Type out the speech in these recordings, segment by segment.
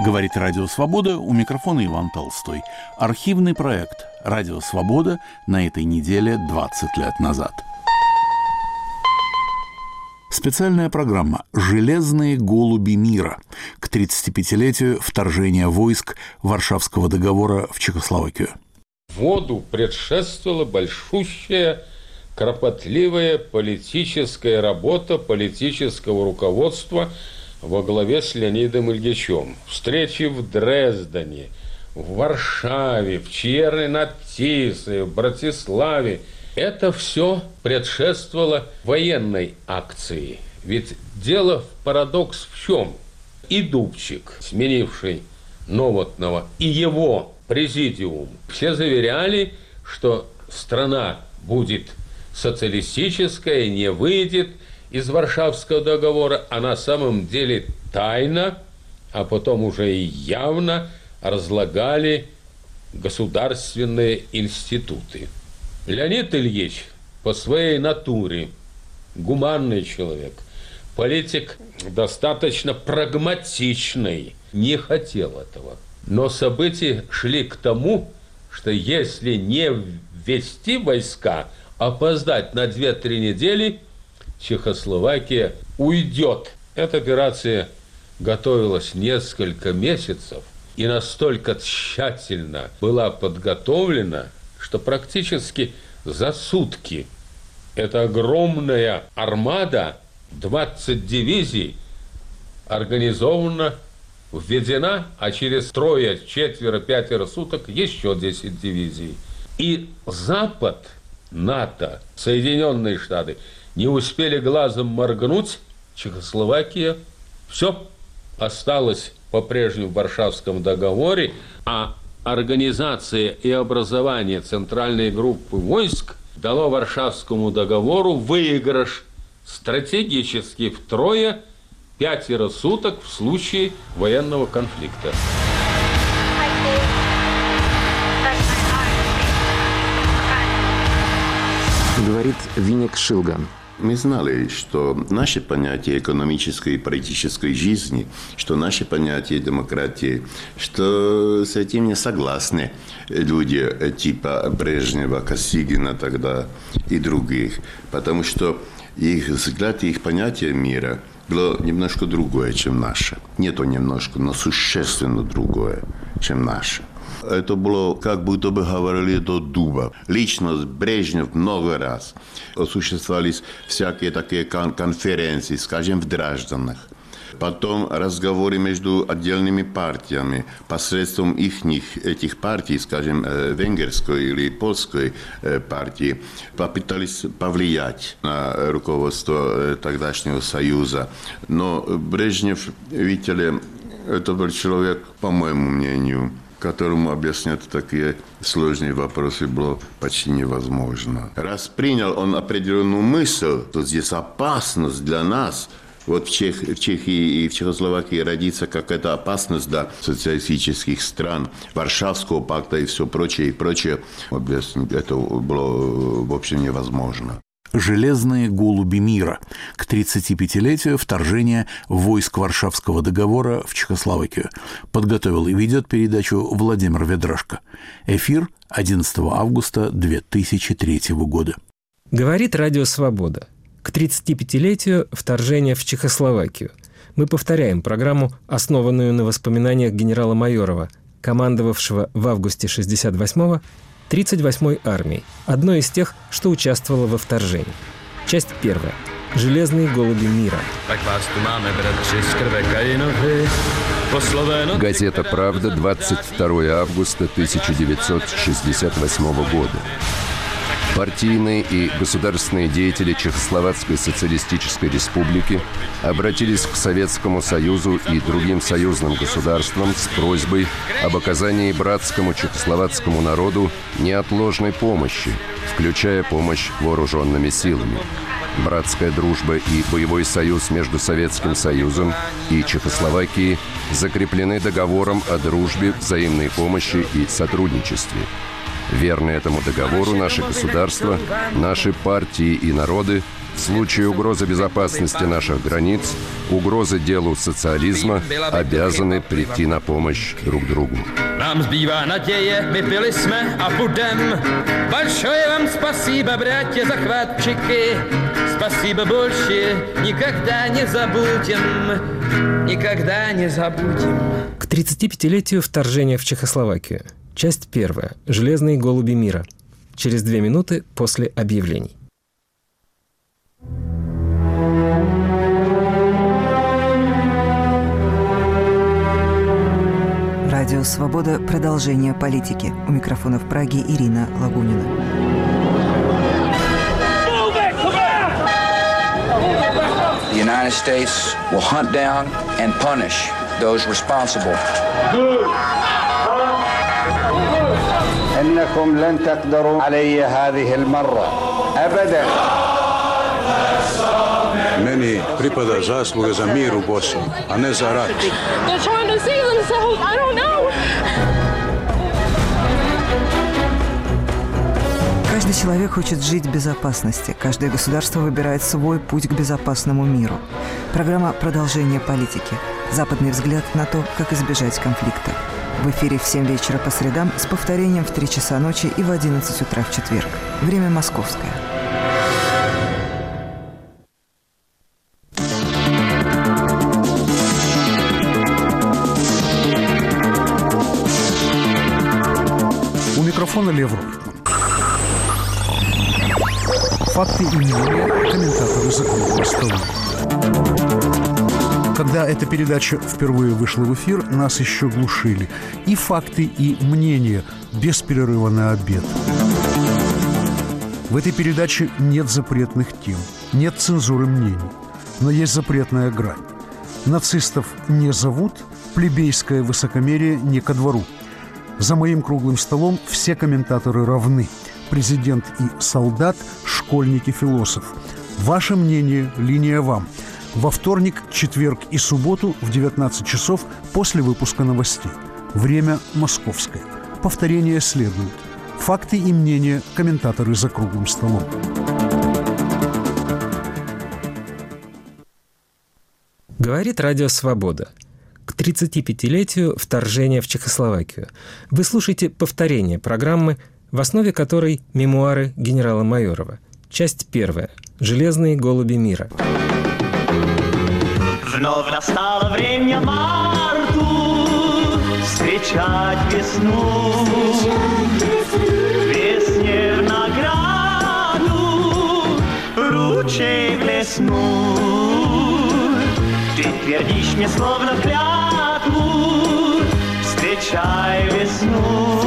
Говорит Радио Свобода, у микрофона Иван Толстой. Архивный проект «Радио Свобода» на этой неделе 20 лет назад. Специальная программа «Железные голуби мира» к 35-летию вторжения войск Варшавского договора в Чехословакию. Вводу предшествовала большущая, кропотливая политическая работа политического руководства во главе с Леонидом Ильичем. Встречи в Дрездене, в Варшаве, в Черной над Тисой, в Братиславе. Это все предшествовало военной акции. Ведь дело, парадокс в чем? И Дубчик, сменивший Новотного, и его президиум, все заверяли, что страна будет социалистическая, не выйдет из Варшавского договора, а на самом деле тайно, а потом уже и явно разлагали государственные институты. Леонид Ильич по своей натуре гуманный человек, политик достаточно прагматичный, не хотел этого. Но события шли к тому, что если не ввести войска, опоздать на 2-3 недели, Чехословакия уйдет. Эта операция готовилась несколько месяцев и настолько тщательно была подготовлена, что практически за сутки эта огромная армада, 20 дивизий, организована, введена, а через 3, 4, 5 суток еще 10 дивизий. И Запад, НАТО, Соединенные Штаты не успели глазом моргнуть, Чехословакия, все осталось по-прежнему в Варшавском договоре, а организация и образование центральной группы войск дало Варшавскому договору выигрыш стратегически втрое 5 суток в случае военного конфликта. Говорит Винник Шилган. Мы знали, что наше понятие экономической и политической жизни, что наше понятие демократии, что с этим не согласны люди типа Брежнева, Косыгина тогда и других. Потому что их взгляд и их понятие мира было немножко другое, чем наше. Не то немножко, но существенно другое, чем наше. Это было, как будто бы говорили до дуба. Лично Брежнев много раз осуществлялись всякие такие конференции, скажем, в Дрезденах. Потом разговоры между отдельными партиями, посредством этих партий, скажем, венгерской или польской партии, попытались повлиять на руководство тогдашнего Союза. Но Брежнев, видите ли, это был человек, по моему мнению, которому объяснять такие сложные вопросы было почти невозможно. Раз принял он определенную мысль, то здесь опасность для нас, вот в Чехии и в Чехословакии родится какая-то опасность для социалистических стран, Варшавского пакта и все прочее, объяснить это было, в общем, невозможно. «Железные голуби мира» к 35-летию вторжения войск Варшавского договора в Чехословакию. Подготовил и ведет передачу Владимир Ведрашко. Эфир 11 августа 2003 года. Говорит Радио Свобода. К 35-летию вторжения в Чехословакию. Мы повторяем программу, основанную на воспоминаниях генерала Майорова, командовавшего в августе 1968-го 38-й армией, одной из тех, что участвовала во вторжении. Часть 1. «Железные голуби мира». Газета «Правда», 22 августа 1968 года. Партийные и государственные деятели Чехословацкой социалистической республики обратились к Советскому Союзу и другим союзным государствам с просьбой об оказании братскому чехословацкому народу неотложной помощи, включая помощь вооруженными силами. Братская дружба и боевой союз между Советским Союзом и Чехословакией закреплены договором о дружбе, взаимной помощи и сотрудничестве. Верны этому договору наши государства, наши партии и народы В случае угрозы безопасности наших границ, угрозы делу социализма обязаны прийти на помощь друг другу. Нам zbývá naděje, my byli jsme a budem. Большое вам спасибо, братья захватчики. Спасибо большое, никогда не забудем. Никогда не забудем. К 35-летию вторжения в Чехословакию. Часть 1. Железные голуби мира. Через 2 минуты после объявлений. Радио «Свобода». Продолжение политики. У микрофона в Праге Ирина Лагунина. The United States will hunt down and punish those responsible. إنكم لن تقدروا علي هذه المرة أبدا. Meni pripada zasluga za mir u Bosni, a ne za rat. They're trying to save themselves. I don't know. Каждый человек хочет жить в безопасности. Каждое государство выбирает свой путь к безопасному миру. Программа «Продолжение политики». Западный взгляд на то, как избежать конфликта. В эфире в 7 вечера по средам с повторением в 3 часа ночи и в 11 утра в четверг. Время московское. У микрофона Лев Ройкман. Факты и мнения комментаторы за круглым столом. Когда эта передача впервые вышла в эфир, нас еще глушили. И факты, и мнения без перерыва на обед. В этой передаче нет запретных тем, нет цензуры мнений, но есть запретная грань. Нацистов не зовут, плебейское высокомерие не ко двору. За моим круглым столом все комментаторы равны. Президент и солдат, школьник и философ. Ваше мнение, линия вам. Во вторник, четверг и субботу в 19 часов после выпуска новостей. Время московское. Повторение следует. Факты и мнения комментаторы за круглым столом. Говорит Радио «Свобода». К 35-летию вторжения в Чехословакию. Вы слушаете повторение программы, в основе которой мемуары генерала Майорова. Часть 1. «Железные голуби мира». Вновь настало время марту встречать весну. Весне в награду ручей блеснул. Ты твердишь мне словно клятву, встречай весну.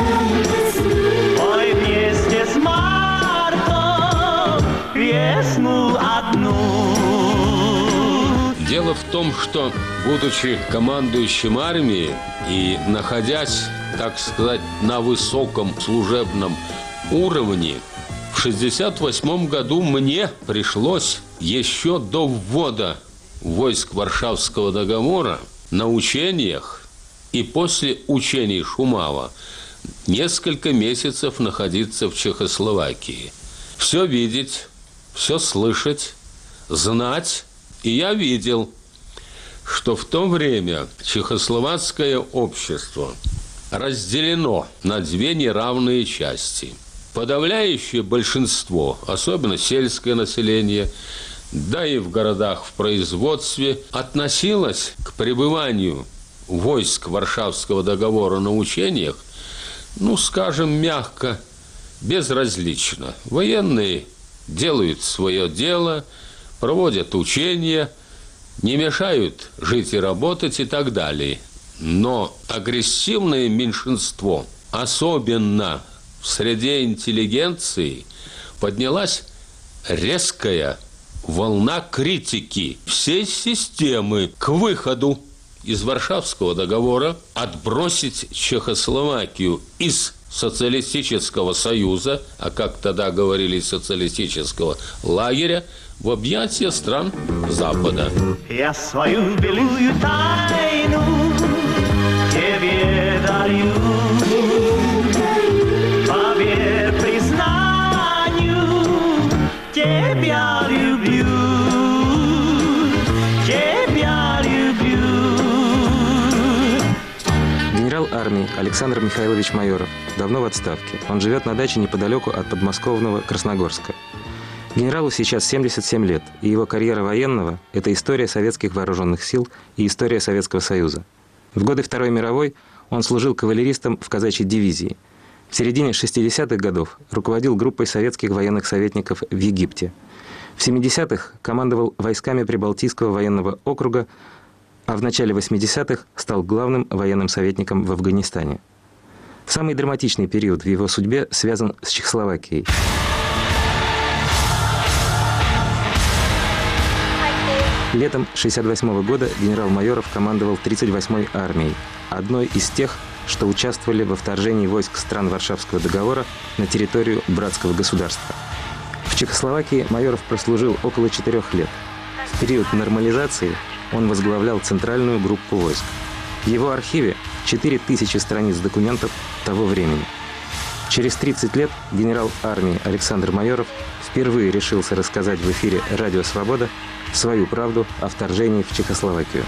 Ой, вместе с мартом весну одну. Дело в том, что, будучи командующим армией и находясь, так сказать, на высоком служебном уровне, в 1968 году мне пришлось еще до ввода войск Варшавского договора на учениях и после учений Шумава несколько месяцев находиться в Чехословакии. Все видеть, все слышать, знать. И я видел, что в то время чехословацкое общество разделено на 2 неравные части. Подавляющее большинство, особенно сельское население, да и в городах в производстве, относилось к пребыванию войск Варшавского договора на учениях, скажем мягко, безразлично. Военные делают свое дело, проводят учения, не мешают жить и работать и так далее. Но агрессивное меньшинство, особенно в среде интеллигенции, поднялась резкая волна критики всей системы к выходу из Варшавского договора, отбросить Чехословакию из социалистического союза, а как тогда говорили, социалистического лагеря, в объятия стран Запада. Я свою белую тайну тебе дарю. Поверь признанию, тебя люблю. армии Александр Михайлович Майоров давно в отставке. Он живет на даче неподалеку от подмосковного Красногорска. Генералу сейчас 77 лет, и его карьера военного – это история советских вооруженных сил и история Советского Союза. В годы Второй мировой он служил кавалеристом в казачьей дивизии. В середине 60-х годов руководил группой советских военных советников в Египте. В 70-х командовал войсками Прибалтийского военного округа, а в начале 80-х стал главным военным советником в Афганистане. Самый драматичный период в его судьбе связан с Чехословакией. Летом 1968 года генерал Майоров командовал 38-й армией, одной из тех, что участвовали во вторжении войск стран Варшавского договора на территорию братского государства. В Чехословакии Майоров прослужил около 4 лет. В период нормализации он возглавлял центральную группу войск. В его архиве 4000 страниц документов того времени. Через 30 лет генерал армии Александр Майоров впервые решился рассказать в эфире «Радио Свобода» свою правду о вторжении в Чехословакию.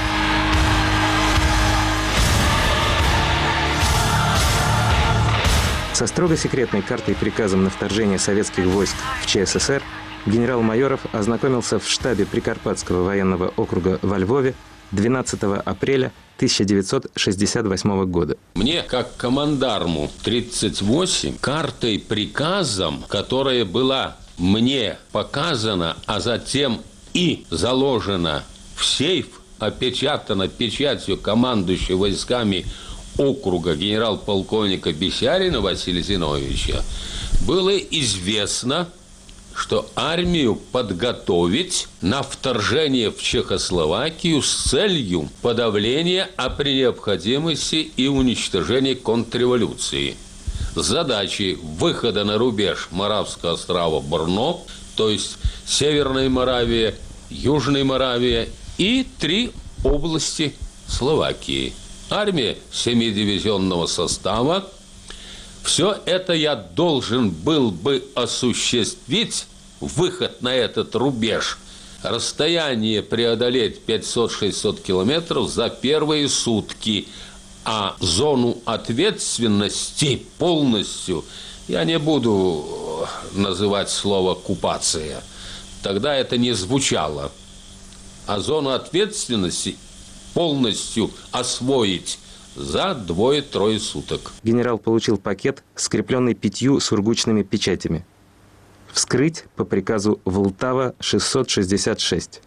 Со строго секретной картой и приказом на вторжение советских войск в ЧССР генерал Майоров ознакомился в штабе Прикарпатского военного округа во Львове 12 апреля 1968 года. Мне, как командарму 38, картой приказом, которая была мне показана, а затем и заложена в сейф, опечатана печатью командующего войсками округа генерал-полковника Бесярина Василия Зиновьевича, было известно, что армию подготовить на вторжение в Чехословакию с целью подавления, а при необходимости и уничтожения контрреволюции. Задачи выхода на рубеж Моравского острова Брно, то есть Северная Моравия, Южная Моравия и 3 области Словакии. Армия 7-дивизионного состава. Все это я должен был бы осуществить, выход на этот рубеж, расстояние преодолеть 500-600 километров за первые сутки, а зону ответственности полностью, я не буду называть слово «оккупация», тогда это не звучало, а зону ответственности полностью освоить за 2-3 суток. Генерал получил пакет, скрепленный 5 сургучными печатями. Вскрыть по приказу Влтава 666.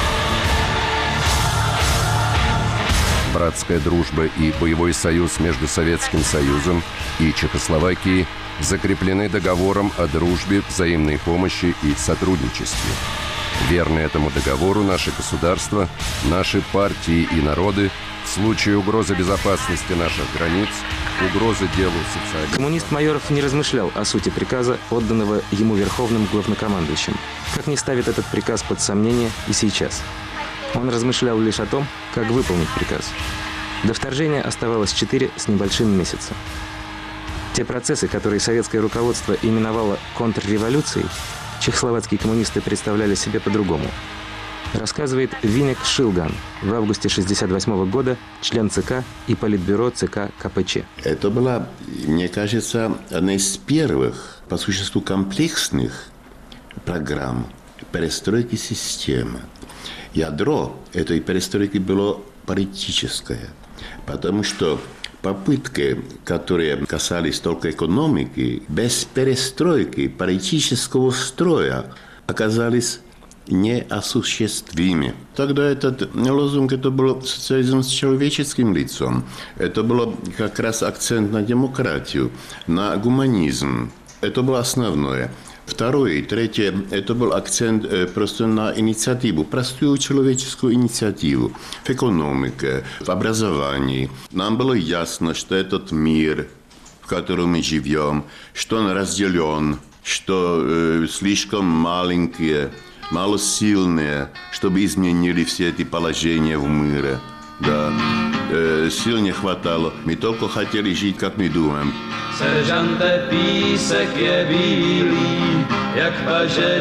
Братская дружба и боевой союз между Советским Союзом и Чехословакией закреплены договором о дружбе, взаимной помощи и сотрудничестве. Верны этому договору наши государства, наши партии и народы в случае угрозы безопасности наших границ, угрозы делу социализма. Коммунист Майоров не размышлял о сути приказа, отданного ему верховным главнокомандующим. Как не ставит этот приказ под сомнение и сейчас. Он размышлял лишь о том, как выполнить приказ. До вторжения оставалось 4 с небольшим месяца. Те процессы, которые советское руководство именовало контрреволюцией, чехословацкие коммунисты представляли себе по-другому. Рассказывает Винек Шилган, в августе 1968 года член ЦК и политбюро ЦК КПЧ. Это была, мне кажется, одна из первых, по существу, комплексных программ перестройки системы. Ядро этой перестройки было политическое, потому что попытки, которые касались только экономики, без перестройки политического строя оказались неосуществимы. Тогда этот лозунг, это был социализм с человеческим лицом. Это был как раз акцент на демократию, на гуманизм. Это было основное. Второе и третье, это был акцент просто на инициативу, простую человеческую инициативу в экономике, в образовании. Нам было ясно, что этот мир, в котором мы живем, что он разделен, что слишком маленькие, малосильные, чтобы изменили все эти положения в мире. Да, сил не хватало. Мы только хотели жить, как мы думаем. Seržante, písek je bílý, jak paže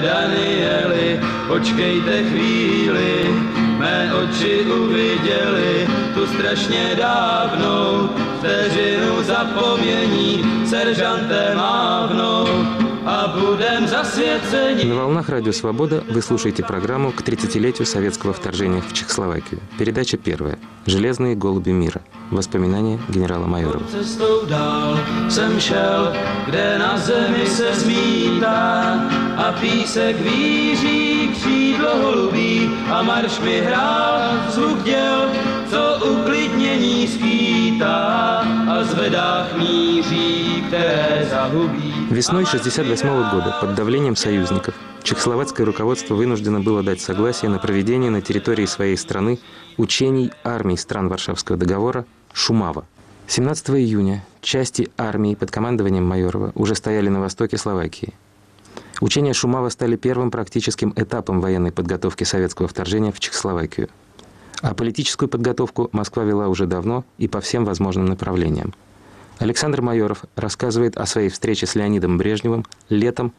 Danieli, počkejte chvíli, mé oči uviděli tu tu strašně dávnou, vteřinu zapomnění сержанте махнул, а будем засвечені. На волнах Радио Свобода вы слушаете программу к 30-летию советского вторжения в Чехословакию. Передача первая. «Железные голуби мира». Воспоминания генерала Майорова. Cestou dál jsem šel, kde na zemi se zmítá a písek víří křídlo holubí a marš mi hrál zvuk děl, co uklidnění skýtá a zvedách míří, které zahubí. Весной 1968 года под давлением союзников чехословацкое руководство вынуждено было дать согласие на проведение на территории своей страны учений армий стран Варшавского договора «Шумава». 17 июня части армии под командованием Майорова уже стояли на востоке Словакии. Учения Шумава стали первым практическим этапом военной подготовки советского вторжения в Чехословакию. А политическую подготовку Москва вела уже давно и по всем возможным направлениям. Александр Майоров рассказывает о своей встрече с Леонидом Брежневым летом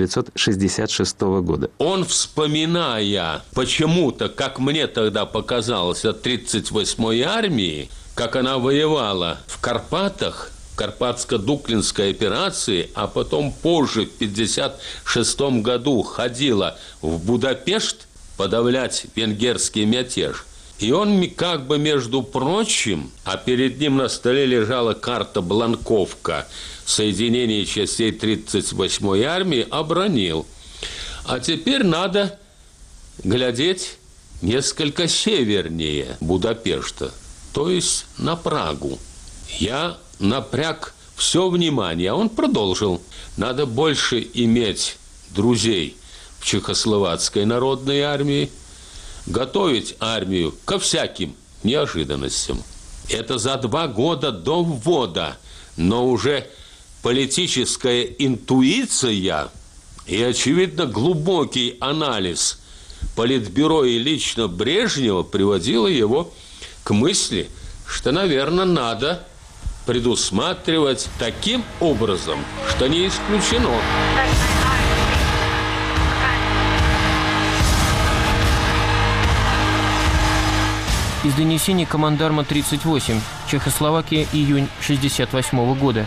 1966 года. Он, вспоминая почему-то, как мне тогда показалось, от 38-й армии, как она воевала в Карпатах, в Карпатско-Дуклинской операции, а потом позже, в 1956 году, ходила в Будапешт подавлять венгерский мятеж. И он как бы, между прочим, а перед ним на столе лежала карта Бланковка соединения частей 38-й армии, обронил. А теперь надо глядеть несколько севернее Будапешта, то есть на Прагу. Я напряг все внимание, а он продолжил. Надо больше иметь друзей в Чехословацкой народной армии, готовить армию ко всяким неожиданностям. Это за 2 года до ввода, но уже политическая интуиция и, очевидно, глубокий анализ Политбюро и лично Брежнева приводило его к мысли, что, наверное, надо предусматривать таким образом, что не исключено. Из донесений командарма 38, Чехословакия, июнь 1968 года.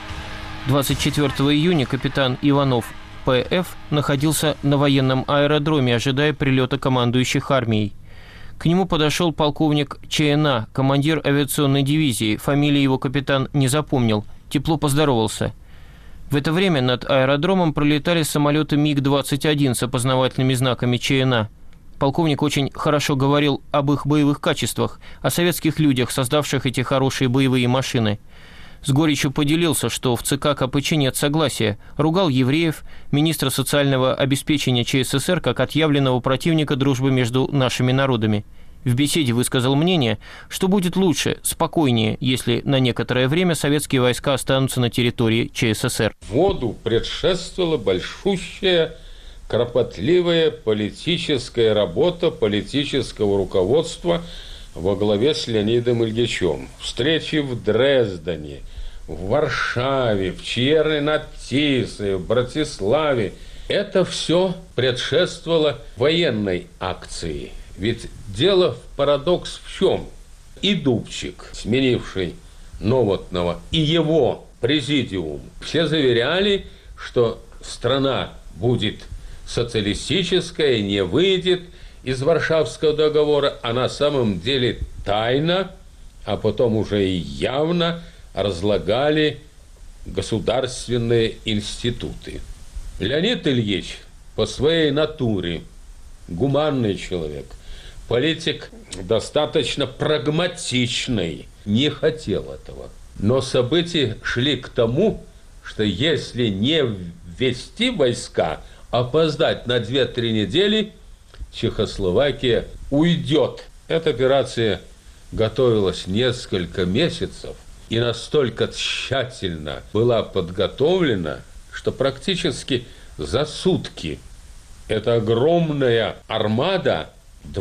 24 июня капитан Иванов П.Ф. находился на военном аэродроме, ожидая прилета командующих армией. К нему подошел полковник ЧНА, командир авиационной дивизии. Фамилии его капитан не запомнил. Тепло поздоровался. В это время над аэродромом пролетали самолеты МиГ-21 с опознавательными знаками ЧНА. Полковник очень хорошо говорил об их боевых качествах, о советских людях, создавших эти хорошие боевые машины. С горечью поделился, что в ЦК КПЧ нет согласия, ругал евреев, министра социального обеспечения ЧССР как отъявленного противника дружбы между нашими народами. В беседе высказал мнение, что будет лучше, спокойнее, если на некоторое время советские войска останутся на территории ЧССР. Вводу предшествовала большущая, кропотливая политическая работа политического руководства во главе с Леонидом Ильичем. Встречи в Дрездене, в Варшаве, в Черной над Тисой, в Братиславе. Это все предшествовало военной акции. Ведь дело, парадокс в чем? И Дубчик, сменивший Новотного, и его президиум, все заверяли, что страна будет социалистическая, не выйдет из Варшавского договора, а на самом деле тайно, а потом уже и явно разлагали государственные институты. Леонид Ильич по своей натуре гуманный человек, политик достаточно прагматичный, не хотел этого. Но события шли к тому, что если не ввести войска, опоздать на 2-3 недели, Чехословакия уйдет. Эта операция готовилась несколько месяцев и настолько тщательно была подготовлена, что практически за сутки эта огромная армада,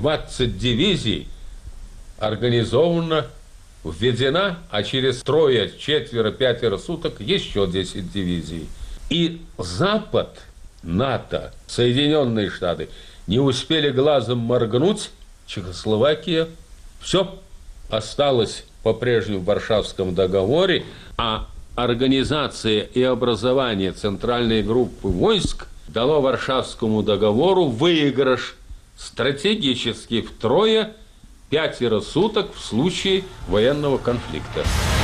20 дивизий, организована, введена, а через 3, 4, 5 суток еще 10 дивизий. И Запад, НАТО, Соединенные Штаты не успели глазом моргнуть, Чехословакия, все, осталось по-прежнему в Варшавском договоре, а организация и образование центральной группы войск дало Варшавскому договору выигрыш стратегически втрое 5 суток в случае военного конфликта.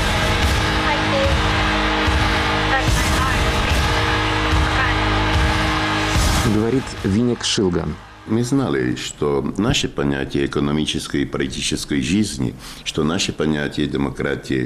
Говорит Винник Шилган. Мы знали, что наше понятие экономической и политической жизни, что наше понятие демократии,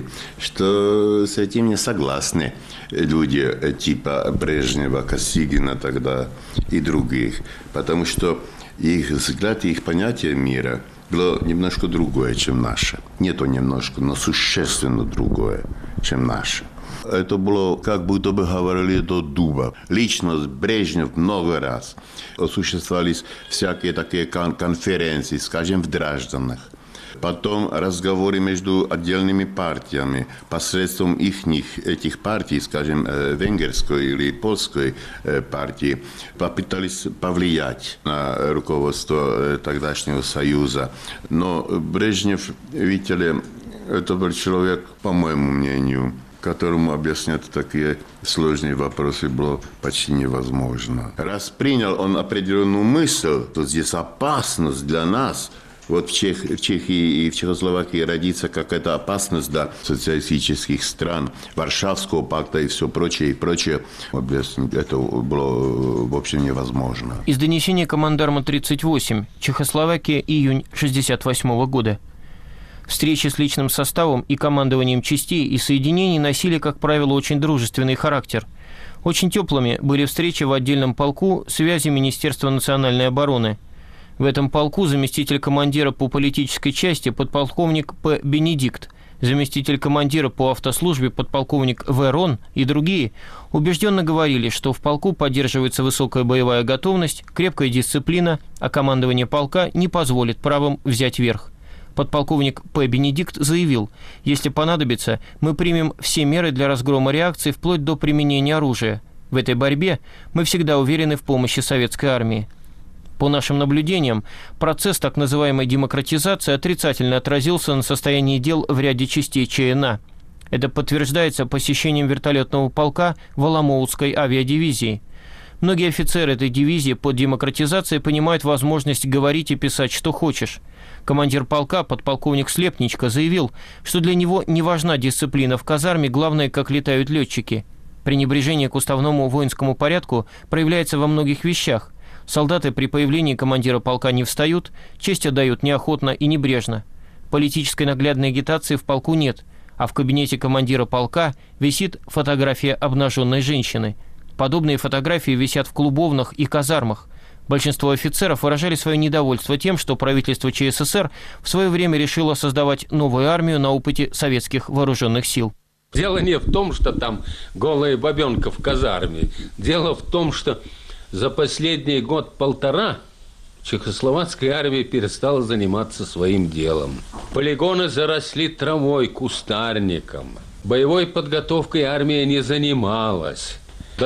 что с этим не согласны люди типа Брежнева, Косыгина тогда и других. Потому что их взгляд и их понятие мира было немножко другое, чем наше. Не то немножко, но существенно другое, чем наше. Это было, как будто бы говорили до дуба. Личность Брежнев много раз. Осуществлялись всякие такие конференции, скажем, в Дражданах. Потом разговоры между отдельными партиями. Посредством этих партий, скажем, венгерской или польской партии, попытались повлиять на руководство тогдашнего Союза. Но Брежнев, видите ли, это был человек, по моему мнению, которому объяснять такие сложные вопросы было почти невозможно. Раз принял он определенную мысль, то здесь опасность для нас, вот в Чехии и в Чехословакии родится какая-то опасность для социалистических стран, Варшавского пакта и все прочее, объяснить это было в общем невозможно. Из донесения командарма 38, Чехословакия, июнь 1968 года. Встречи с личным составом и командованием частей и соединений носили, как правило, очень дружественный характер. Очень теплыми были встречи в отдельном полку связи Министерства национальной обороны. В этом полку заместитель командира по политической части подполковник П. Бенедикт, заместитель командира по автослужбе подполковник В. Рон и другие убежденно говорили, что в полку поддерживается высокая боевая готовность, крепкая дисциплина, а командование полка не позволит правым взять верх. Подполковник П. Бенедикт заявил, если понадобится, мы примем все меры для разгрома реакции вплоть до применения оружия. В этой борьбе мы всегда уверены в помощи советской армии. По нашим наблюдениям, процесс так называемой демократизации отрицательно отразился на состоянии дел в ряде частей ЧНА. Это подтверждается посещением вертолетного полка Воломоутской авиадивизии. Многие офицеры этой дивизии под демократизацией понимают возможность говорить и писать, что хочешь. Командир полка, подполковник Слепничко, заявил, что для него не важна дисциплина в казарме, главное, как летают летчики. Пренебрежение к уставному воинскому порядку проявляется во многих вещах. Солдаты при появлении командира полка не встают, честь отдают неохотно и небрежно. Политической наглядной агитации в полку нет, а в кабинете командира полка висит фотография обнаженной женщины. Подобные фотографии висят в клубовнах и казармах. Большинство офицеров выражали свое недовольство тем, что правительство ЧССР в свое время решило создавать новую армию на опыте советских вооруженных сил. Дело не в том, что там голая бабенка в казарме. Дело в том, что за последний год-полтора чехословацкая армия перестала заниматься своим делом. Полигоны заросли травой, кустарником. Боевой подготовкой армия не занималась. До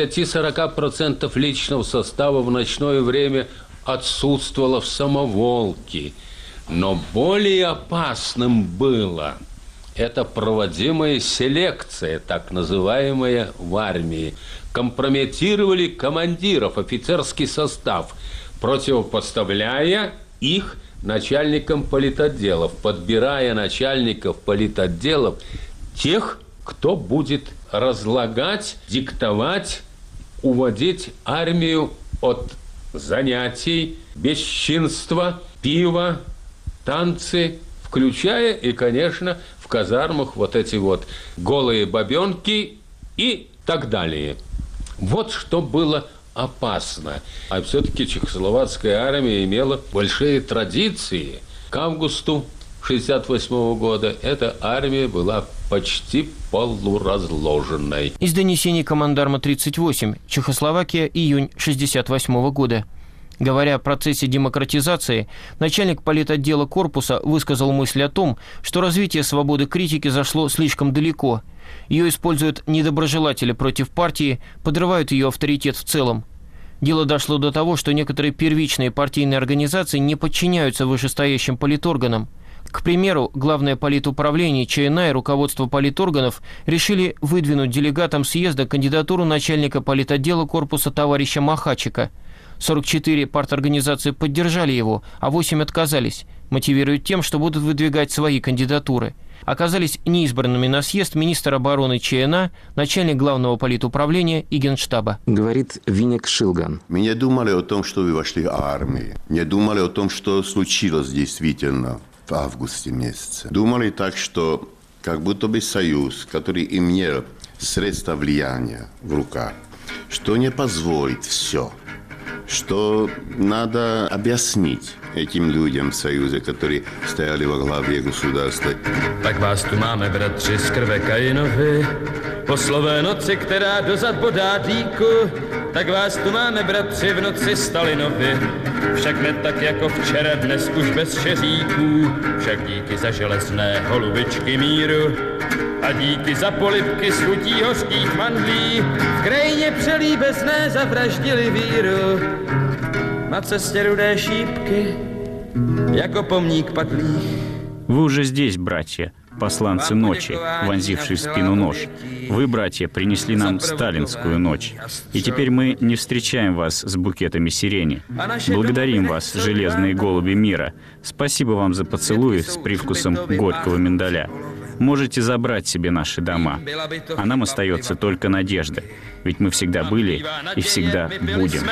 30-40% личного состава в ночное время отсутствовало в самоволке. Но более опасным было это проводимая селекция, так называемая, в армии. Компрометировали командиров, офицерский состав, противопоставляя их начальникам политотделов, подбирая начальников политотделов тех, кто будет разлагать, диктовать, уводить армию от занятий, бесчинства, пива, танцы, включая и, конечно, в казармах вот эти вот голые бабенки и так далее. Вот что было опасно. А все-таки чехословацкая армия имела большие традиции. К августу 1968 года эта армия была почти полуразложенной. Из донесений командарма 38, Чехословакия, июнь 1968 года. Говоря о процессе демократизации, начальник политотдела корпуса высказал мысль о том, что развитие свободы критики зашло слишком далеко. Ее используют недоброжелатели против партии, подрывают ее авторитет в целом. Дело дошло до того, что некоторые первичные партийные организации не подчиняются вышестоящим политорганам. К примеру, Главное политуправление ЧНА и руководство политорганов решили выдвинуть делегатам съезда кандидатуру начальника политотдела корпуса товарища Махачика. 44 парторганизации поддержали его, а 8 отказались, мотивируя тем, что будут выдвигать свои кандидатуры. Оказались неизбранными на съезд министр обороны ЧНА, начальник Главного политуправления и Генштаба. Говорит Винник Шилган. Мы не думали о том, что вы вошли в армию. Не думали о том, что случилось действительно в августе месяце. Думали так, что как будто бы союз, который имел средства влияния в руках, что не позволит все, что надо объяснить этим людям в Союзе, которые стояли во главе государства. Tak vás tu máme, bratři, z krve Kainovi, po slové noci, která dozad bodá dýku, tak vás tu máme, bratři, v noci Stalinovi. Však ne tak jako včera, dnes už bez šeříků, však díky za železné holubičky míru a díky za polibky z chutí hořkých mandlí v krajině přelíbezné zavraždili víru. Na cestě rudé šípky, jako pomník padlých. Вы уже здесь, братья, посланцы ночи, вонзившие в спину нож. Вы, братья, принесли нам сталинскую ночь. И теперь мы не встречаем вас с букетами сирени. Благодарим вас, железные голуби мира. Спасибо вам за поцелуи с привкусом горького миндаля. Можете забрать себе наши дома. А нам остается только надежда. Ведь мы всегда были и всегда будем.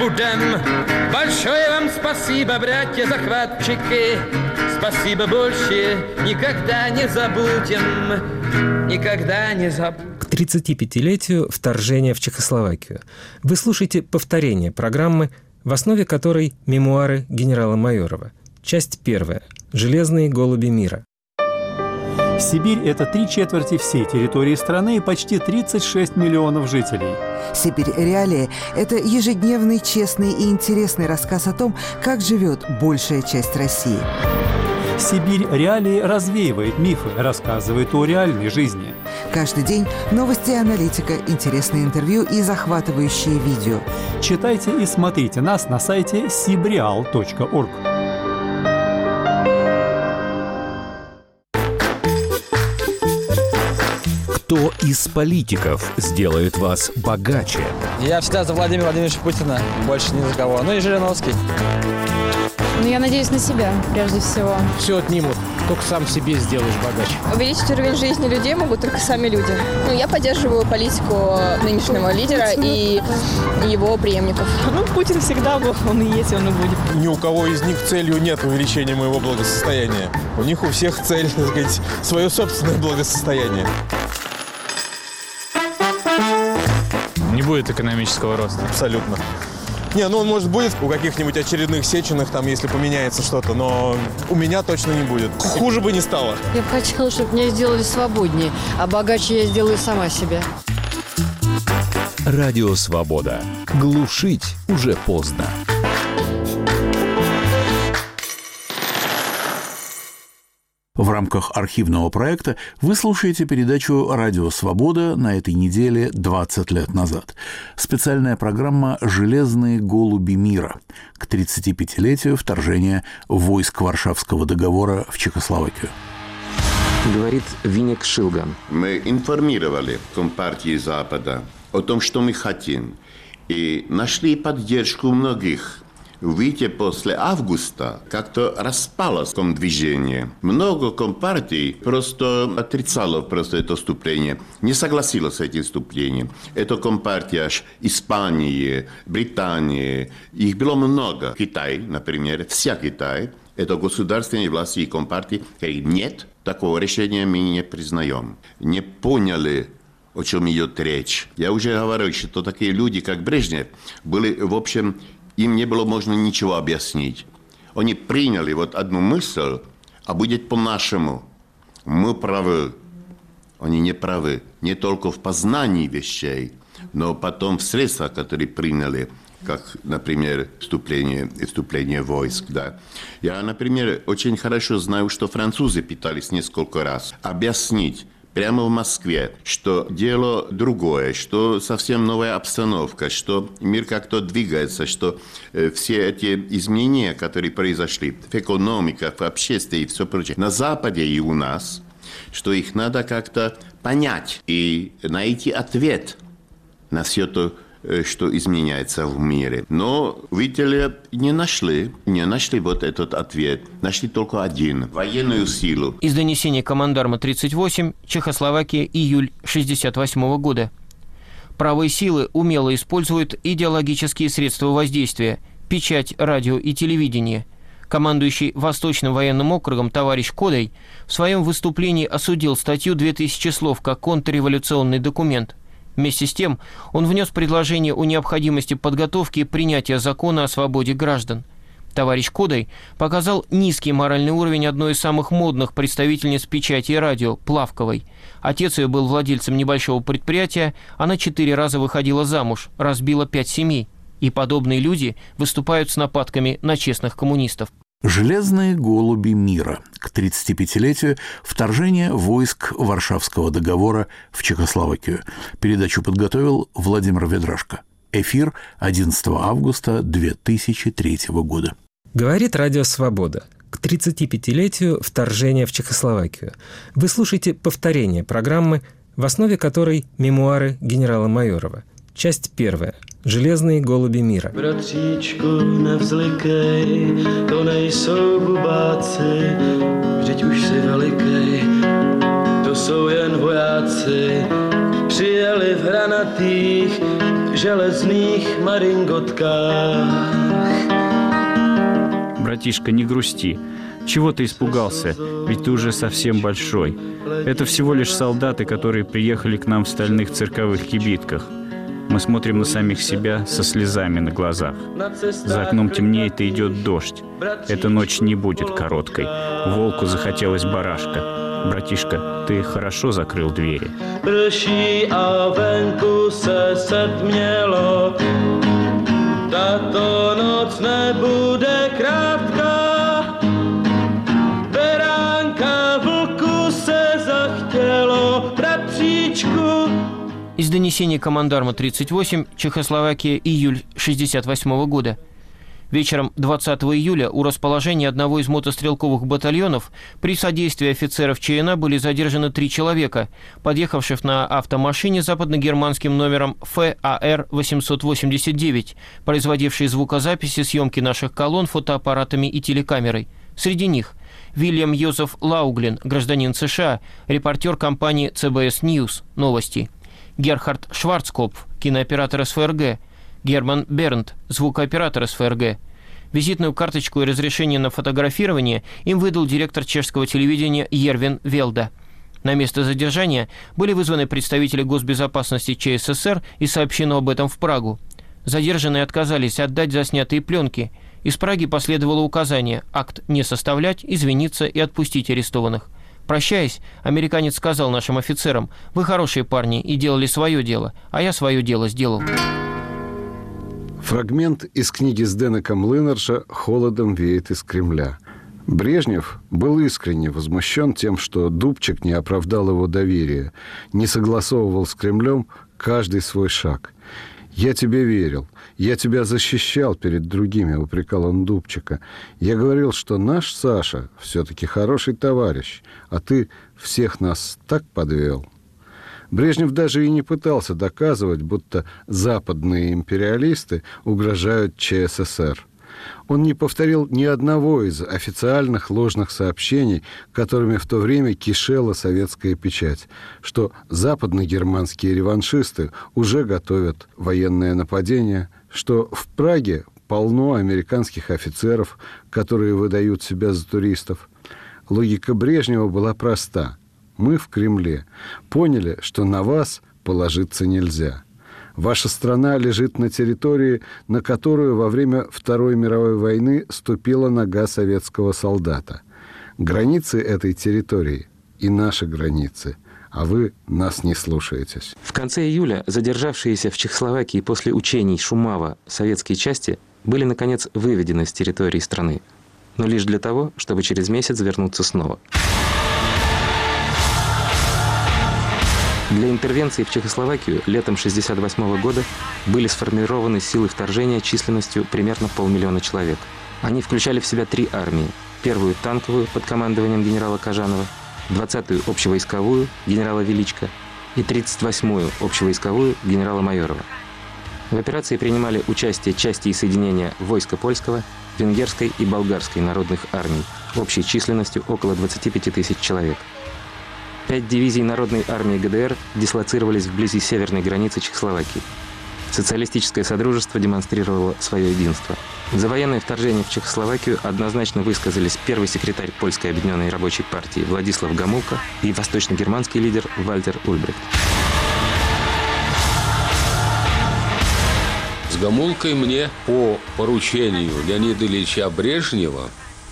Большое вам спасибо, братья захватчики. Спасибо больше никогда не забудем. Никогда не забудем. К 35-летию вторжения в Чехословакию вы слушаете повторение программы, в основе которой мемуары генерала Майорова. Часть 1. «Железные голуби мира». Сибирь – это 3/4 всей территории страны и почти 36 миллионов жителей. «Сибирь. Реалии» – это ежедневный, честный и интересный рассказ о том, как живет большая часть России. «Сибирь. Реалии» развеивает мифы, рассказывает о реальной жизни. Каждый день новости и аналитика, интересные интервью и захватывающие видео. Читайте и смотрите нас на сайте sibreal.org. Кто из политиков сделает вас богаче? Я всегда за Владимира Владимировича Путина, больше ни за кого. Ну и Жириновский. Ну, я надеюсь на себя, прежде всего. Все отнимут, только сам себе сделаешь богаче. Увеличить уровень жизни людей могут только сами люди. Ну, я поддерживаю политику нынешнего лидера и его преемников. Ну, Путин всегда был, он и есть, он и будет. Ни у кого из них целью нет увеличения моего благосостояния. У них у всех цель, так сказать, свое собственное благосостояние. Не будет экономического роста. Абсолютно. Не, ну он, может, будет у каких-нибудь очередных Сеченых, там, если поменяется что-то, но у меня точно не будет. Хуже бы не стало. Я бы хотела, чтобы меня сделали свободнее, а богаче я сделаю сама себя. Радио «Свобода». Глушить уже поздно. В рамках архивного проекта вы слушаете передачу «Радио Свобода» на этой неделе 20 лет назад. Специальная программа «Железные голуби мира» к 35-летию вторжения войск Варшавского договора в Чехословакию. Говорит Винник Шилган. Мы информировали Компартии Запада о том, что мы хотим, и нашли поддержку многих. Выйти после августа как-то распалось движение. Много компартий просто отрицало это вступление, не согласилось с этим вступлением. Это компартия Испании, Британии, их было много. Китай, например, вся Китай, это государственные власти и компартии, говорят, нет, такого решения мы не признаем. Не поняли, о чем идет речь. Я уже говорил, что такие люди, как Брежнев, были, в общем, им не было можно ничего объяснить. Они приняли одну мысль, а будет по-нашему. Мы правы. Они не правы. Не только в познании вещей, но потом в средствах, которые приняли, как, например, вступление войск. Да. Я, например, очень хорошо знаю, что французы пытались несколько раз объяснить прямо в Москве, что дело другое, что совсем новая обстановка, что мир как-то двигается, что все эти изменения, которые произошли в экономике, в обществе и все прочее, на Западе и у нас, что их надо как-то понять и найти ответ на все то, что изменяется в мире. Но, видите ли, не нашли вот этот ответ. Нашли только один – военную силу. Из донесения командарма 38, Чехословакия, июль 1968 года. Правые силы умело используют идеологические средства воздействия – печать, радио и телевидение. Командующий Восточным военным округом товарищ Кодай в своем выступлении осудил статью 2000 слов как контрреволюционный документ. Вместе с тем, он внес предложение о необходимости подготовки и принятия закона о свободе граждан. Товарищ Кодай показал низкий моральный уровень одной из самых модных представительниц печати и радио – Плавковой. Отец ее был владельцем небольшого предприятия, она 4 раза выходила замуж, разбила 5 семей. И подобные люди выступают с нападками на честных коммунистов. «Железные голуби мира» к 35-летию вторжения войск Варшавского договора в Чехословакию. Передачу подготовил Владимир Ведрашко. Эфир 11 августа 2003 года. Говорит Радио Свобода. К 35-летию вторжения в Чехословакию. Вы слушаете повторение программы, в основе которой мемуары генерала Майорова. Часть 1. Железные голуби мира. Bratříčku, nevzlikej, to nejsou bubáci, vždyť už si velikej, to jsou jen vojáci, přijeli v hranatých, železných maringotkách. Братишка, не грусти. Чего ты испугался? Ведь ты уже совсем большой. Это всего лишь солдаты, которые приехали к нам в стальных цирковых кибитках. Мы смотрим на самих себя со слезами на глазах. За окном темнеет и идет дождь. Эта ночь не будет короткой. Волку захотелось барашка. Братишка, ты хорошо закрыл двери. Prší a venku se setmělo, tato noc nebude krátká, beránka vlku se zachtělo, bratříčku. Из донесения командарма 38, Чехословакия, июль 1968 года. Вечером 20 июля у расположения одного из мотострелковых батальонов при содействии офицеров ЧНА были задержаны 3 человека, подъехавших на автомашине с западногерманским номером ФАР-889, производившей звукозаписи съемки наших колонн фотоаппаратами и телекамерой. Среди них Вильям Йозеф Лауглин, гражданин США, репортер компании CBS News, новости. Герхард Шварцкопф, кинооператор СФРГ, Герман Бернт, звукооператор СФРГ. Визитную карточку и разрешение на фотографирование им выдал директор чешского телевидения Ервин Велда. На место задержания были вызваны представители госбезопасности ЧССР и сообщено об этом в Прагу. Задержанные отказались отдать заснятые пленки. Из Праги последовало указание акт не составлять, извиниться и отпустить арестованных. Прощаясь, американец сказал нашим офицерам: «Вы хорошие парни и делали свое дело, а я свое дело сделал». Фрагмент из книги Сденека Млынарша «Холодом веет из Кремля». Брежнев был искренне возмущен тем, что Дубчик не оправдал его доверия, не согласовывал с Кремлем каждый свой шаг. «Я тебе верил, я тебя защищал перед другими», — упрекал он Дубчика. «Я говорил, что наш Саша все-таки хороший товарищ, а ты всех нас так подвел». Брежнев даже и не пытался доказывать, будто западные империалисты угрожают ЧССР. Он не повторил ни одного из официальных ложных сообщений, которыми в то время кишела советская печать, что западногерманские реваншисты уже готовят военное нападение, что в Праге полно американских офицеров, которые выдают себя за туристов. Логика Брежнева была проста. Мы в Кремле поняли, что на вас положиться нельзя. Ваша страна лежит на территории, на которую во время Второй мировой войны ступила нога советского солдата. Границы этой территории и наши границы, а вы нас не слушаетесь. В конце июля задержавшиеся в Чехословакии после учений Шумава советские части были, наконец, выведены с территории страны, но лишь для того, чтобы через месяц вернуться снова. Для интервенции в Чехословакию летом 1968 года были сформированы силы вторжения численностью примерно 500 000 человек. Они включали в себя 3 армии. Первую танковую под командованием генерала Кожанова, 20-ю общевойсковую генерала Величко и 38-ю общевойсковую генерала Майорова. В операции принимали участие части и соединения войска польского, венгерской и болгарской народных армий общей численностью около 25 000 человек. 5 дивизий Народной армии ГДР дислоцировались вблизи северной границы Чехословакии. Социалистическое содружество демонстрировало свое единство. За военное вторжение в Чехословакию однозначно высказались первый секретарь Польской объединенной рабочей партии Владислав Гомулка и восточно-германский лидер Вальтер Ульбрихт. С Гомулкой мне по поручению Леонида Ильича Брежнева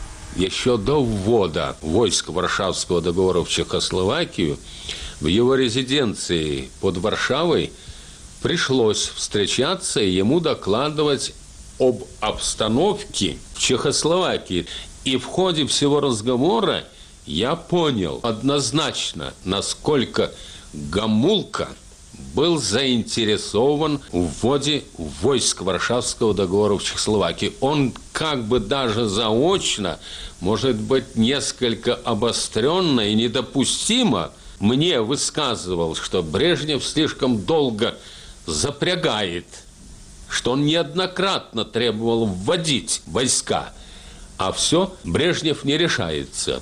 еще до ввода войск Варшавского договора в Чехословакию в его резиденции под Варшавой пришлось встречаться и ему докладывать об обстановке в Чехословакии. И в ходе всего разговора я понял однозначно, насколько Гомулка был заинтересован в вводе войск Варшавского договора в Чехословакии. Он как бы даже заочно, может быть, несколько обостренно и недопустимо мне высказывал, что Брежнев слишком долго запрягает, что он неоднократно требовал вводить войска, а все Брежнев не решается.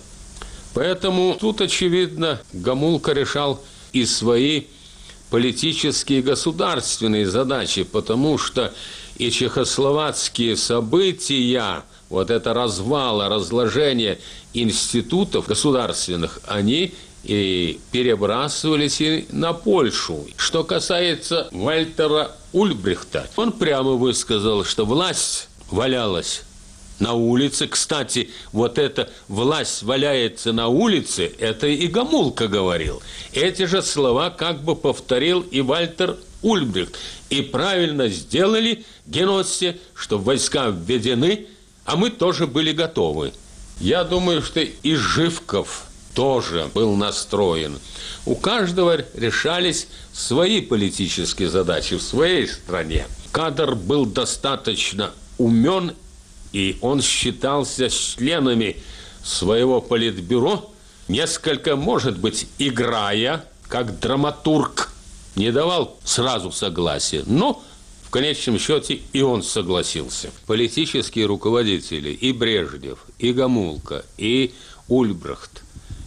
Поэтому тут, очевидно, Гомулка решал и свои политические и государственные задачи, потому что и чехословацкие события, вот это развал, разложение институтов государственных, они и перебрасывались и на Польшу. Что касается Вальтера Ульбрихта, он прямо высказал, что власть валялась на улице. Кстати, вот эта власть валяется на улице, это и Гомулка говорил. Эти же слова как бы повторил и Вальтер Ульбрихт. И правильно сделали геноссе, что войска введены, а мы тоже были готовы. Я думаю, что и Живков тоже был настроен. У каждого решались свои политические задачи в своей стране. Кадр был достаточно умен, и он считался членами своего политбюро, несколько, может быть, играя, как драматург, не давал сразу согласия, но в конечном счете и он согласился. Политические руководители, и Брежнев, и Гомулка, и Ульбрихт,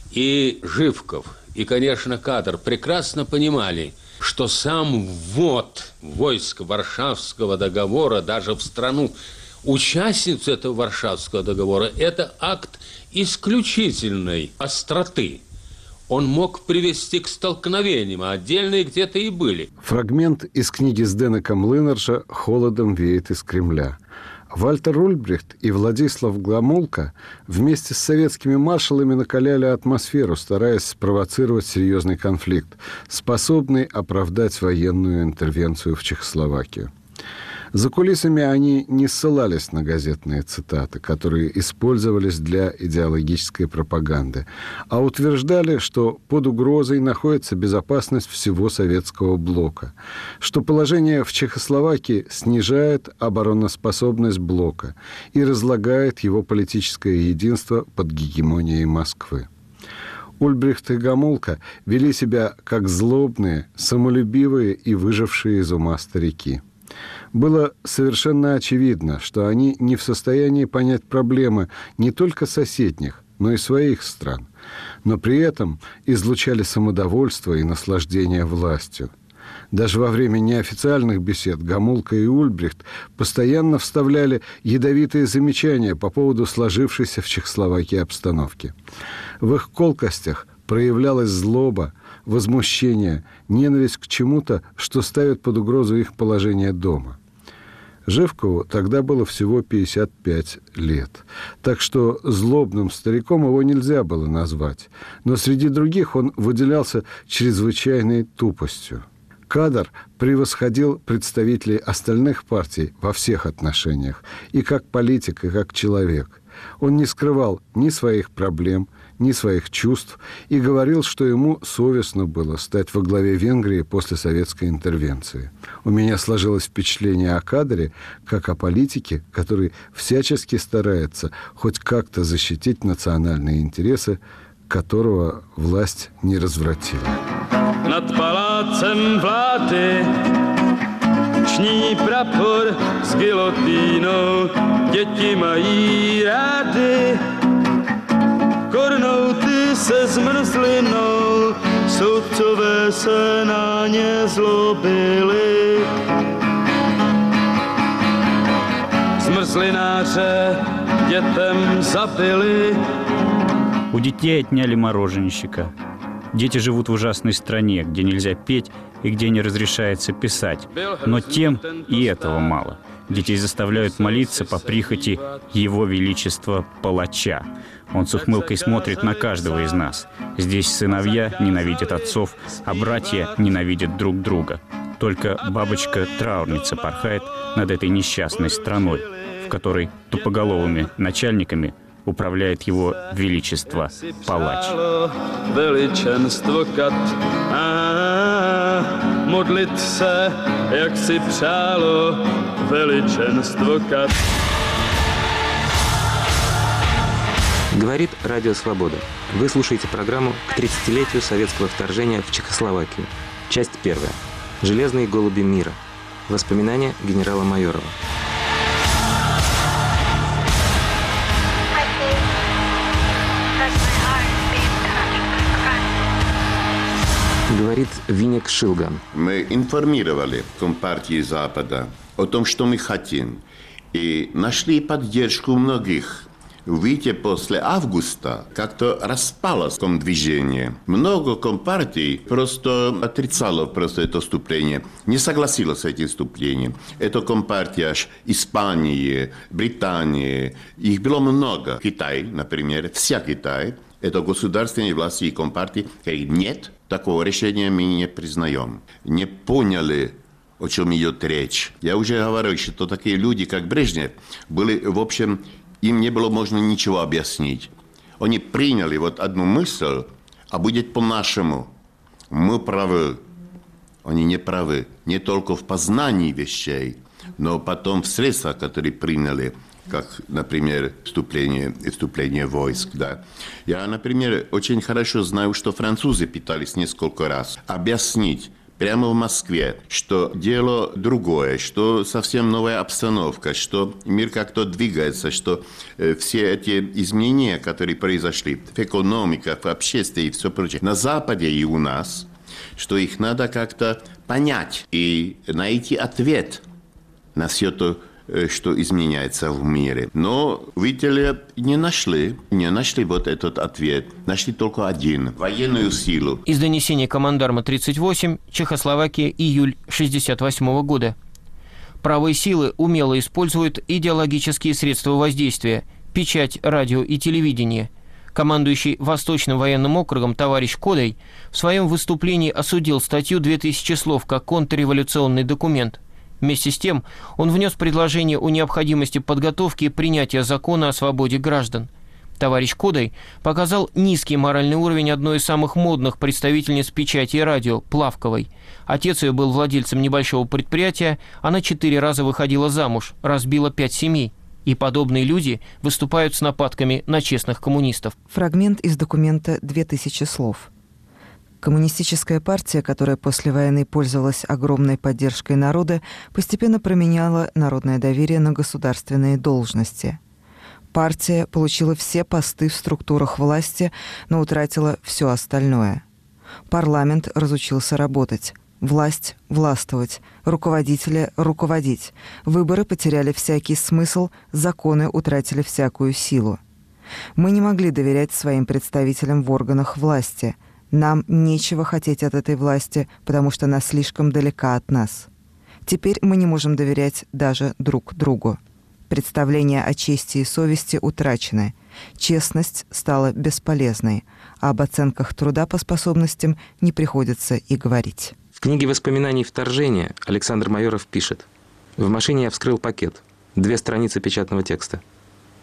и Живков, и, конечно, Кадр прекрасно понимали, что сам ввод войск Варшавского договора даже в страну участницу этого Варшавского договора – это акт исключительной остроты. Он мог привести к столкновениям, а отдельные где-то и были. Фрагмент из книги Зденека Млынарша «Холодом веет из Кремля». Вальтер Ульбрихт и Владислав Гомулка вместе с советскими маршалами накаляли атмосферу, стараясь спровоцировать серьезный конфликт, способный оправдать военную интервенцию в Чехословакию. За кулисами они не ссылались на газетные цитаты, которые использовались для идеологической пропаганды, а утверждали, что под угрозой находится безопасность всего советского блока, что положение в Чехословакии снижает обороноспособность блока и разлагает его политическое единство под гегемонией Москвы. Ульбрихт и Гомулка вели себя как злобные, самолюбивые и выжившие из ума старики. Было совершенно очевидно, что они не в состоянии понять проблемы не только соседних, но и своих стран, но при этом излучали самодовольство и наслаждение властью. Даже во время неофициальных бесед Гомулка и Ульбрихт постоянно вставляли ядовитые замечания по поводу сложившейся в Чехословакии обстановки. В их колкостях проявлялась злоба, возмущение, ненависть к чему-то, что ставит под угрозу их положение дома. Живкову тогда было всего 55 лет, так что злобным стариком его нельзя было назвать, но среди других он выделялся чрезвычайной тупостью. Кадр превосходил представителей остальных партий во всех отношениях, и как политик, и как человек. Он не скрывал ни своих проблем, ни своих чувств и говорил, что ему совестно было стать во главе Венгрии после советской интервенции. У меня сложилось впечатление о кадре, как о политике, который всячески старается хоть как-то защитить национальные интересы, которого власть не развратила. Nad palácem vlády ční prapor s gilotínou, děti mají rády. Kornouty se zmrzlinou, soudcové se na ně zlobili. Zmrzlináře dětem zabili. У детей отняли мороженщика. Дети живут в ужасной стране, где нельзя петь и где не разрешается писать. Но тем и этого мало. Детей заставляют молиться по прихоти Его Величества Палача. Он с ухмылкой смотрит на каждого из нас. Здесь сыновья ненавидят отцов, а братья ненавидят друг друга. Только бабочка-траурница порхает над этой несчастной страной, в которой тупоголовыми начальниками управляет Его Величество Палач. Modlit se, jak si přálo veličenstvo kat. Говорит Радио Свобода. Вы слушаете программу к 30-летию советского вторжения в Чехословакию. Часть 1. «Железные голуби мира». Воспоминания генерала Майорова. Говорит Винник Шилган. Мы информировали Компартии Запада о том, что мы хотим, и нашли поддержку многих. Видите, после августа как-то распалось движение. Много компартий просто отрицало просто это вступление, не согласилось с этим вступлением. Это компартия Испании, Британии, их было много. Китай, например, вся Китай. Это государственные власти и компартии говорят, нет, такого решения мы не признаем. Не поняли, о чем идет речь. Я уже говорил, что такие люди, как Брежнев, были, в общем, им не было можно ничего объяснить. Они приняли вот одну мысль, а будет по-нашему. Мы правы. Они не правы. Не только в познании вещей, но потом в средствах, которые приняли, как, например, вступление войск. Да. Я, например, очень хорошо знаю, что французы пытались несколько раз объяснить прямо в Москве, что дело другое, что совсем новая обстановка, что мир как-то двигается, что все эти изменения, которые произошли в экономике, в обществе и все прочее, на Западе и у нас, что их надо как-то понять и найти ответ на все то, что изменяется в мире. Но, видите ли, не нашли вот этот ответ. Нашли только один – военную силу. Из донесения командарма 38, Чехословакия, июль 1968 года. Правые силы умело используют идеологические средства воздействия – печать, радио и телевидение. Командующий Восточным военным округом товарищ Кодай в своем выступлении осудил статью 2000 слов как контрреволюционный документ. Вместе с тем он внес предложение о необходимости подготовки и принятия закона о свободе граждан. Товарищ Кодай показал низкий моральный уровень одной из самых модных представительниц печати и радио – Плавковой. Отец ее был владельцем небольшого предприятия, она 4 раза выходила замуж, разбила 5 семей. И подобные люди выступают с нападками на честных коммунистов. Фрагмент из документа «2000 слов». Коммунистическая партия, которая после войны пользовалась огромной поддержкой народа, постепенно променяла народное доверие на государственные должности. Партия получила все посты в структурах власти, но утратила все остальное. Парламент разучился работать, власть – властвовать, руководители – руководить. Выборы потеряли всякий смысл, законы утратили всякую силу. Мы не могли доверять своим представителям в органах власти – нам нечего хотеть от этой власти, потому что она слишком далека от нас. Теперь мы не можем доверять даже друг другу. Представления о чести и совести утрачены. Честность стала бесполезной, а об оценках труда по способностям не приходится и говорить. В книге воспоминаний вторжения Александр Майоров пишет: «В машине я вскрыл пакет. 2 страницы печатного текста.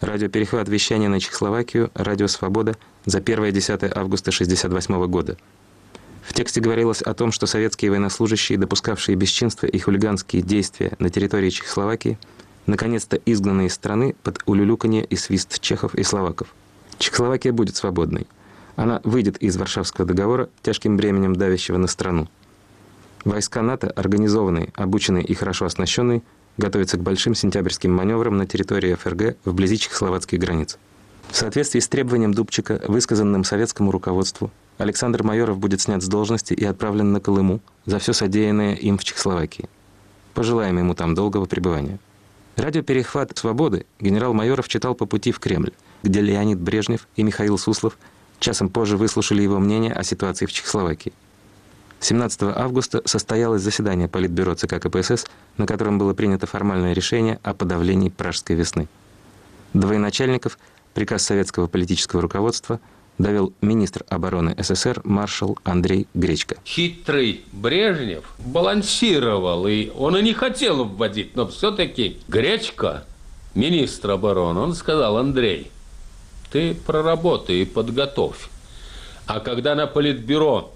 Радиоперехват вещания на Чехословакию «Радио Свобода» за 1-10 августа 1968 года. В тексте говорилось о том, что советские военнослужащие, допускавшие бесчинства и хулиганские действия на территории Чехословакии, наконец-то изгнаны из страны под улюлюканье и свист чехов и словаков. Чехословакия будет свободной. Она выйдет из Варшавского договора, тяжким бременем давящего на страну. Войска НАТО, организованные, обученные и хорошо оснащенные, готовятся к большим сентябрьским маневрам на территории ФРГ вблизи чехословацких границ. В соответствии с требованием Дубчика, высказанным советскому руководству, Александр Майоров будет снят с должности и отправлен на Колыму за все содеянное им в Чехословакии. Пожелаем ему там долгого пребывания. Радиоперехват «Свободы» генерал Майоров читал по пути в Кремль, где Леонид Брежнев и Михаил Суслов часом позже выслушали его мнение о ситуации в Чехословакии. 17 августа состоялось заседание Политбюро ЦК КПСС, на котором было принято формальное решение о подавлении Пражской весны. До военачальников приказ советского политического руководства довел министр обороны СССР маршал Андрей Гречко. Хитрый Брежнев балансировал, и он и не хотел вводить, но все-таки Гречко, министр обороны, он сказал: Андрей, ты проработай и подготовь. А когда на Политбюро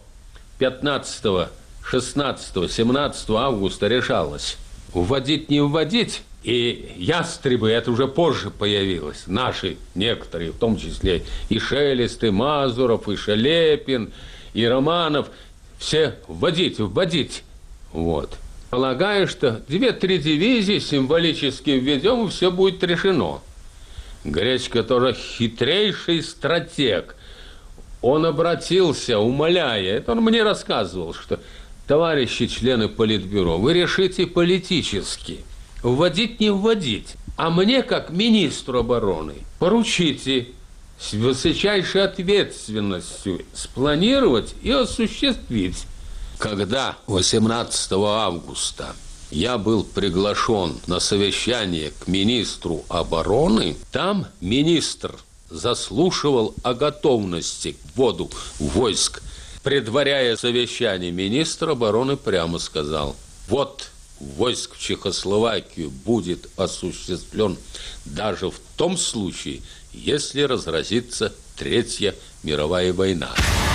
15, 16, 17 августа решалось, вводить, не вводить, и ястребы, это уже позже появилось, наши некоторые, в том числе и Шелест, и Мазуров, и Шелепин, и Романов, все вводить. Вот. Полагаю, что 2-3 дивизии символически введем, и все будет решено. Гречко тоже хитрейший стратег. Он обратился, умоляя, это он мне рассказывал, что товарищи члены Политбюро, вы решите политически, вводить, не вводить, а мне, как министру обороны, поручите с высочайшей ответственностью спланировать и осуществить. Когда 18 августа я был приглашен на совещание к министру обороны, там министр заслушивал о готовности к вводу войск. Предваряя совещание, министр обороны прямо сказал: вот войск в Чехословакию будет осуществлен даже в том случае, если разразится Третья мировая война.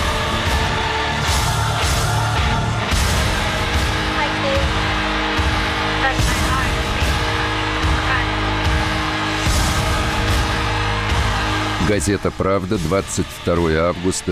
Газета «Правда», 22 августа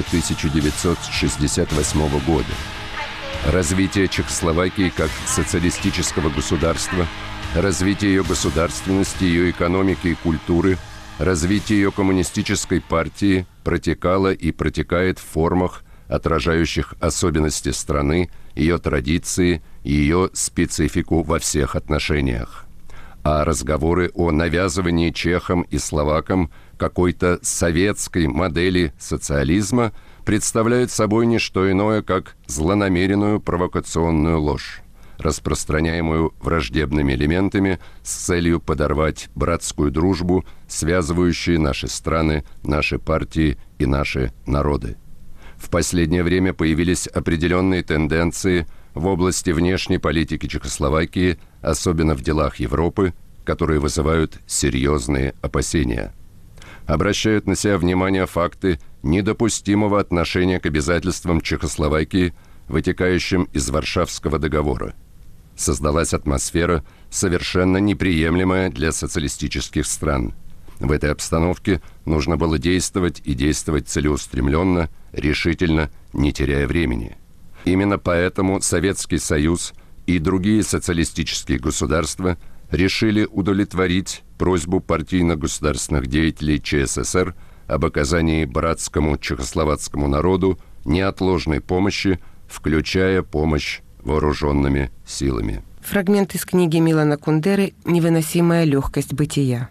1968 года. Развитие Чехословакии как социалистического государства, развитие ее государственности, ее экономики и культуры, развитие ее коммунистической партии протекало и протекает в формах, отражающих особенности страны, ее традиции и ее специфику во всех отношениях. А разговоры о навязывании чехам и словакам какой-то советской модели социализма представляют собой не что иное, как злонамеренную провокационную ложь, распространяемую враждебными элементами с целью подорвать братскую дружбу, связывающую наши страны, наши партии и наши народы. В последнее время появились определенные тенденции в области внешней политики Чехословакии, особенно в делах Европы, которые вызывают серьезные опасения. Обращают на себя внимание факты недопустимого отношения к обязательствам Чехословакии, вытекающим из Варшавского договора. Создалась атмосфера, совершенно неприемлемая для социалистических стран. В этой обстановке нужно было действовать и действовать целеустремленно, решительно, не теряя времени. Именно поэтому Советский Союз и другие социалистические государства решили удовлетворить просьбу партийно-государственных деятелей ЧССР об оказании братскому чехословацкому народу неотложной помощи, включая помощь вооруженными силами. Фрагмент из книги Милана Кундеры «Невыносимая легкость бытия».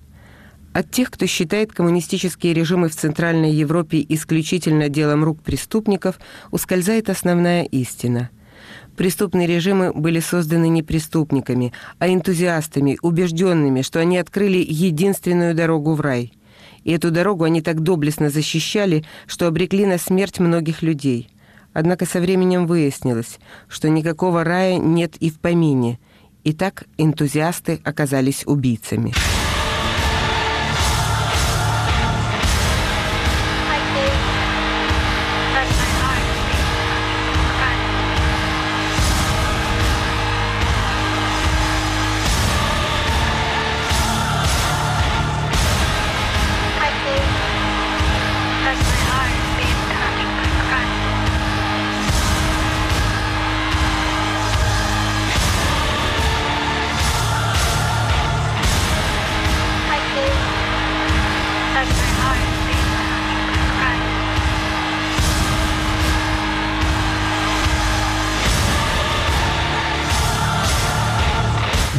От тех, кто считает коммунистические режимы в Центральной Европе исключительно делом рук преступников, ускользает основная истина. Преступные режимы были созданы не преступниками, а энтузиастами, убежденными, что они открыли единственную дорогу в рай. И эту дорогу они так доблестно защищали, что обрекли на смерть многих людей. Однако со временем выяснилось, что никакого рая нет и в помине. И так энтузиасты оказались убийцами.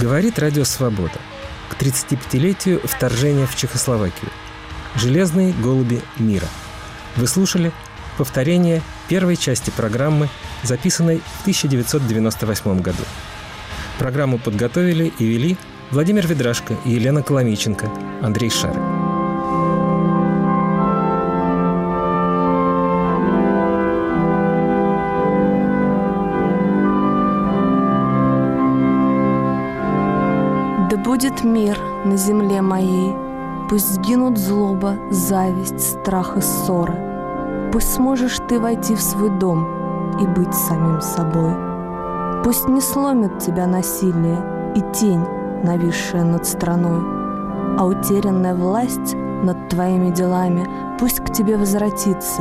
Говорит Радио Свобода. К 35-летию вторжения в Чехословакию. «Железные голуби мира». Вы слушали повторение первой части программы, записанной в 1998 году. Программу подготовили и вели Владимир Ведрашко, Елена Коломейченко, Андрей Шарин. Да будет мир на земле моей, пусть сгинут злоба, зависть, страх и ссора. Пусть сможешь ты войти в свой дом и быть самим собой. Пусть не сломит тебя насилие и тень, нависшая над страной, а утерянная власть над твоими делами пусть к тебе возвратится,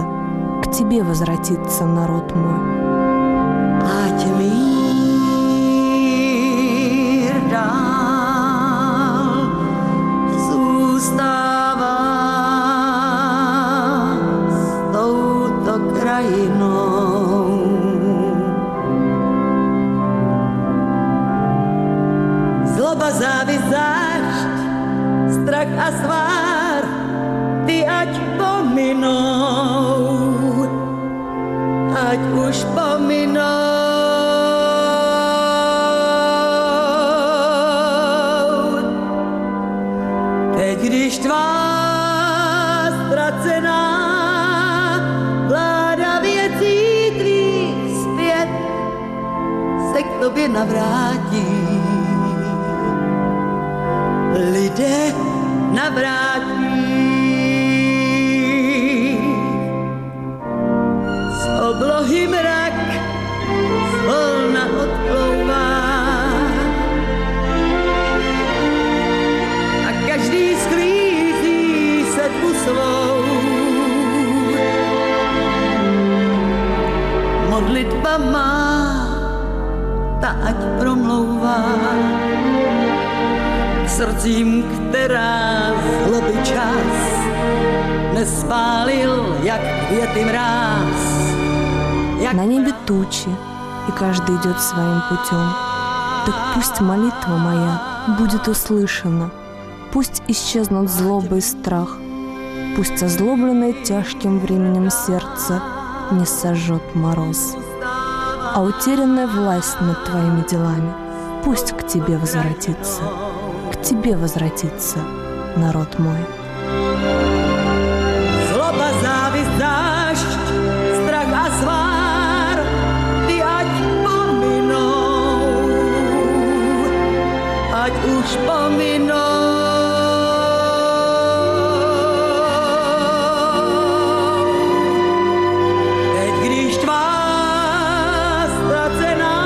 народ мой. Ať mír dál zůstává s touto krajinou. Zloba, závist, zášť, strach a svár, ty ať pominou, ať už pominou. Teď, když tvá ztracená vláda věcí tvých zpět se k tobě navrátí, lidé navrátí. Z oblohy mrak zvlna odplouvá a každý sklízí setvu svou. Modlitba má, ta ať promlouvá k srdcím, která zloby čas nespálil, jak květy mráz. На небе тучи, и каждый идет своим путем. Так пусть молитва моя будет услышана, пусть исчезнут злоба и страх, пусть озлобленное тяжким временем сердце не сожжет мороз. А утерянная власть над твоими делами пусть к тебе возвратится, народ мой. Zloba, závist, zášť, strach a svár, ty ať pominou, ať už pominou. Teď, když tvá ztracená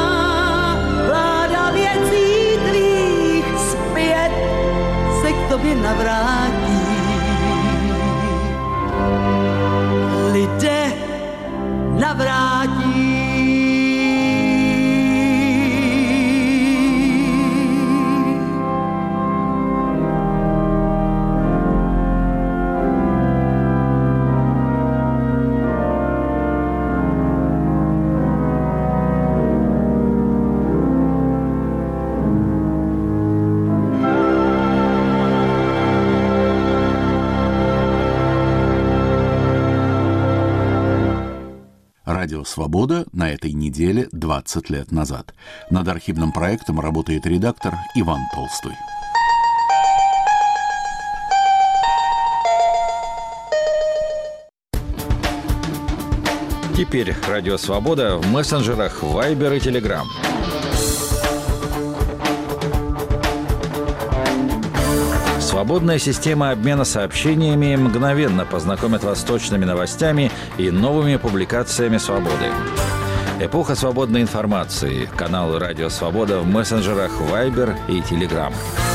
vláda věcí tvých zpět se k tobě navrátí, lidé navrátí. Радио «Свобода» на этой неделе 20 лет назад. Над архивным проектом работает редактор Иван Толстой. Теперь Радио «Свобода» в мессенджерах Viber и Telegram. Свободная система обмена сообщениями мгновенно познакомит вас с точными новостями и новыми публикациями «Свободы». Эпоха свободной информации. Канал «Радио Свобода» в мессенджерах Viber и Telegram.